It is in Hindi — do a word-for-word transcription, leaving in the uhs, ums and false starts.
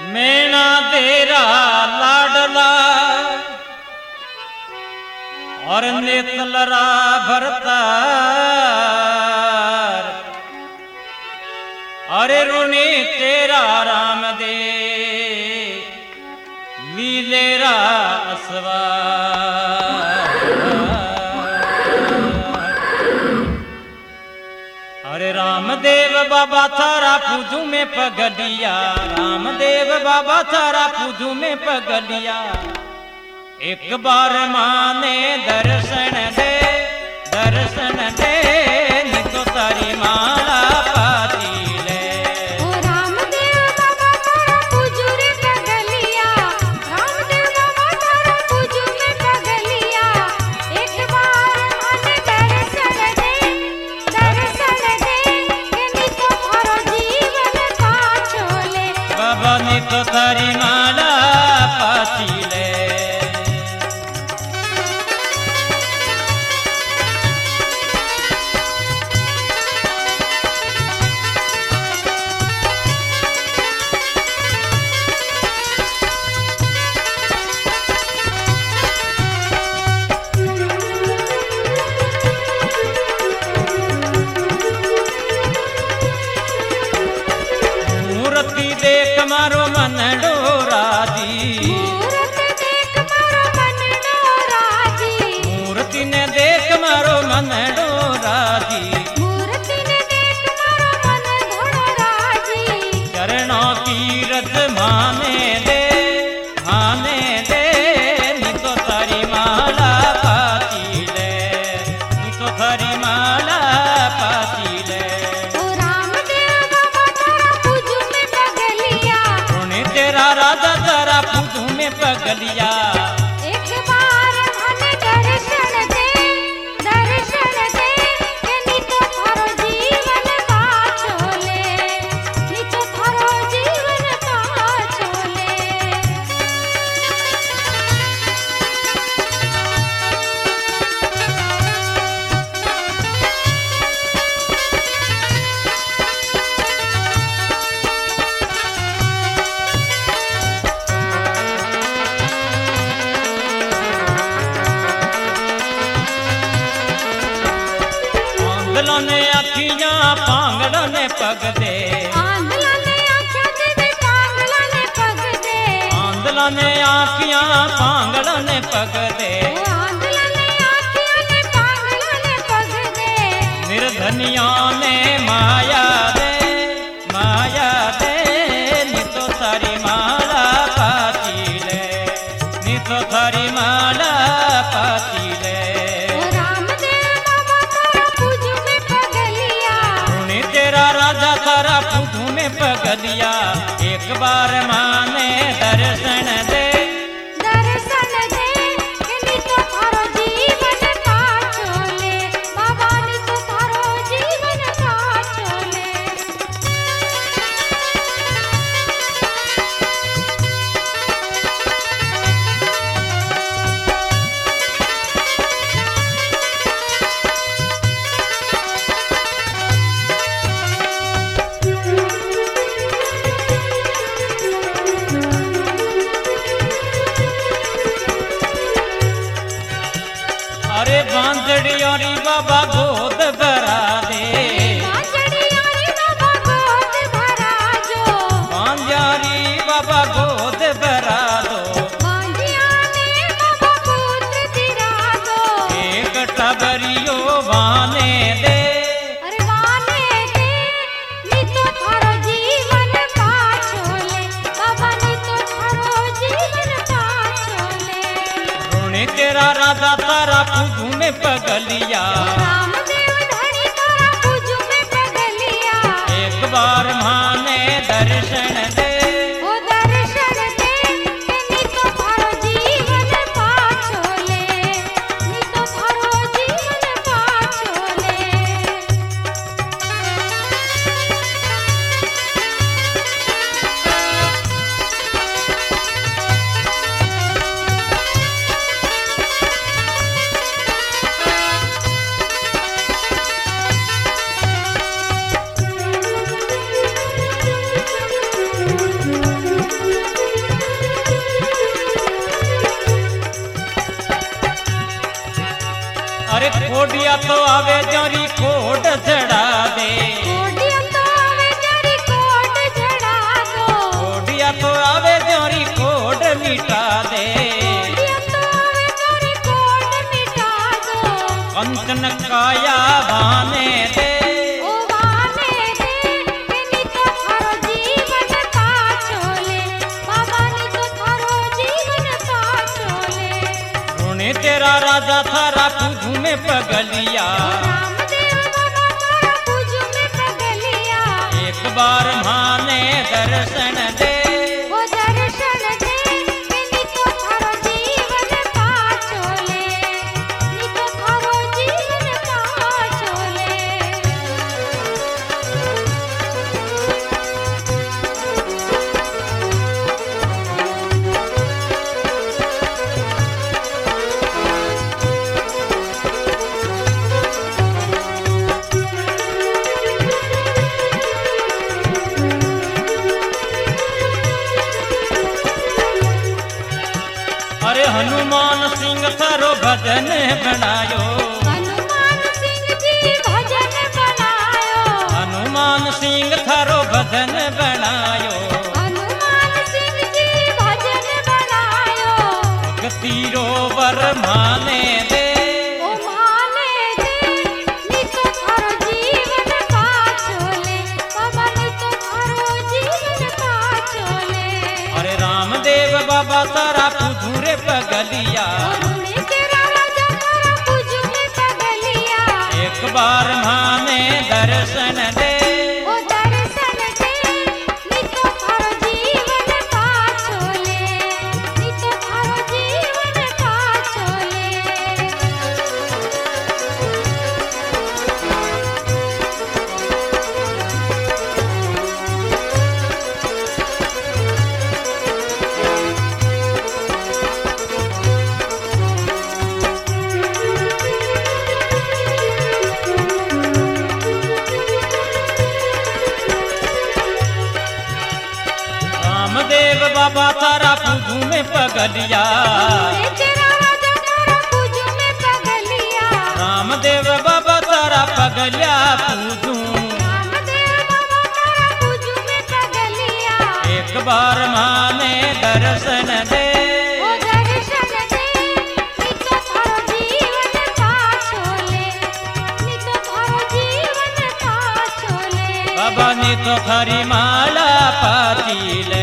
मैना तेरा लाडला और नेतलरा भरतार, अरे रुणी तेरा राम दे लीलेरा असवार। अरे रामदेव बाबा थारा पूजू में पगलिया, रामदेव बाबा थारा पूजू में पगलिया। एक बार माने दर्शन दे, दर्शन दे नी तो तारी माला पाती ले। ओ रामदेव बाबा थारा पूजू रे पगलिया, रामदेव बाबा थारा पूजू में पगलिया। एक बार माने दर्शन दे, दर्शन दे नी तो थारो जीवन पाछो ले। बाबा नी तो तारी माला पाती ले। देख मारो मन डोराजी, मूर्ति देख मारो मन डोराजी। मूर्ति ने देख मारो मन डोराजी, मूर्ति ने देख मारो मन डोराजी। चरणों की रज माने दे, माने दे नी तो थारी माला पाती ले, नी तो थारी माला पाती ले। ओ रामदेव बाबा थारा पूजू में पगलिया, रुणी तेरा राजा तारा पूजू में पगलिया। एक बार माने दर्शन दे, दर्शन दे नी तो थारो जीवन पाछो ले, नी तो थारो जीवन पाछो ले। आंधलों ने अखियां पांगलों ने पग दे, आंधला ने आँखें दे पागला ने पग दे। आंधलों ने आखियां पांगलों ने पग दे। ओ आंधला ने आँखें ने पागला ने पग दे। निर्धनियों ने माया दे, माया दे नी तो थारी माला पाती ले, नी तो थारी माला पाती ले। ओ रामदेव बाबा थारा पूजू में पगलिया, रुणी तेरा राजा तारा पूजू में पगलिया। एक बार माने दर्शन दे, दर्शन दे नी तो थारो जीवन पाछो ले। बाबा नी तो थारो जीवन पाछो ले। अरे बांधड़ी और बाबा गोद भरा दे, बांजड़ी यारी बाबा गोद भरा जो, बांजारी बाबा गोद भरा दो। बांजिया ने बाबा गोद दिरा दो। एक टबरियो बाने दे, अरे वाने दे नी तो थारो जीवन पाछो ले। बाबा नी तो थारो जीवन पाछो ले। रुणी तेरा राजा तारा पूजू में पगलिया। रामदेव धनी थारा पूजू में पगलिया, एक बार माने दर्शन दे, ओ दर्शन दे नी तो थारो जीवन पाछो ले, नी तो थारो जीवन पाछो ले। कोडिया तो आवे जोरी कोट झड़ा दे, कोडिया तो आवे जरी कोट झड़ा दो, कोडिया तो आवे जोरी कोट मिटा दे, कोडिया तो आवे जरी कोट मिटा दो, कंचन काया भाने दे, ओ वाने दे नी तो थारो जीवन पाछोले, बाबा नी तो थारो जीवन पाछोले। रोने तेरा राजा थारा पूजू में पगलिया, रामदेव बाबा थारा पूजू में पगलिया, एक बार माने दर्शन दे, वो दर्शन दे नी तो थारो जीवन पाछोले, नी तो थारो जीवन पाछोले। अरे हनुमान सिंह थारो भजन बनायो, हनुमान सिंह जी भजन बनायो, हनुमान सिंह थारो भजन बनायो, हनुमान सिंह जी भजन बनायो, भक्तिरो वर माने दे, ओ माने दे नी तो थारो जीवन पाछोले, बाबा नी तो थारो जीवन पाछोले। अरे रामदेव बाबा तारा पूजू रे पगलिया, रुणे तेरा राजा थारा पूजू में पगलिया, एक बार माने दर्शन दे, ओ दर्शन दे नी तो थारो जीवन पाछोले, नी तो थारो जीवन पाछोले। रामदेव बाबा तारा पूजू में पगलिया, रुणे तेरा राजा थारा पूजू में पगलिया, रामदेव बाबा तारा पगलिया पूजू, रामदेव बाबा थारा पूजू में पगलिया, एक बार माने दर्शन दे, ओ दर्शन दे नी तो थारो जीवन पाछोले, नी तो थारो जीवन पाछोले। बाबा ने तो खरी माला पाती ले,